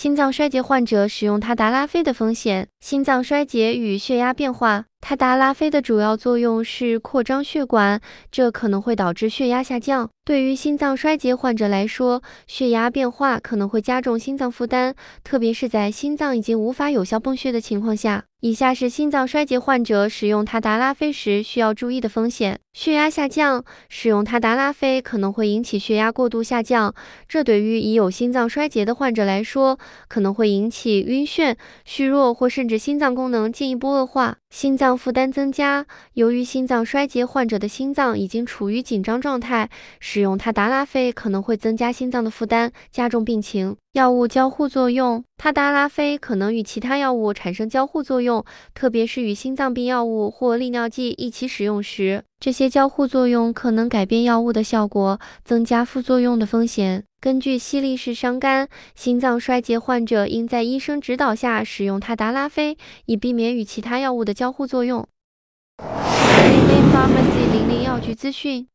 心脏衰竭患者使用他达拉非的风险。心脏衰竭与血压变化。他达拉非的主要作用是扩张血管，这可能会导致血压下降。对于心脏衰竭患者来说，血压变化可能会加重心脏负担，特别是在心脏已经无法有效泵血的情况下。以下是心脏衰竭患者使用他达拉非时需要注意的风险。血压下降，使用他达拉非可能会引起血压过度下降，这对于已有心脏衰竭的患者来说，可能会引起晕眩、虚弱或甚至心脏功能进一步恶化。心脏负担增加，由于心脏衰竭患者的心脏已经处于紧张状态，使用他达拉非可能会增加心脏的负担，加重病情。药物交互作用。他达拉非可能与其他药物产生交互作用，特别是与心脏病药物或利尿剂一起使用时，这些交互作用可能改变药物的效果，增加副作用的风险。根据西力士伤肝，心脏衰竭患者应在医生指导下使用他达拉非，以避免与其他药物的交互作用。Pharmacy 00药局资讯。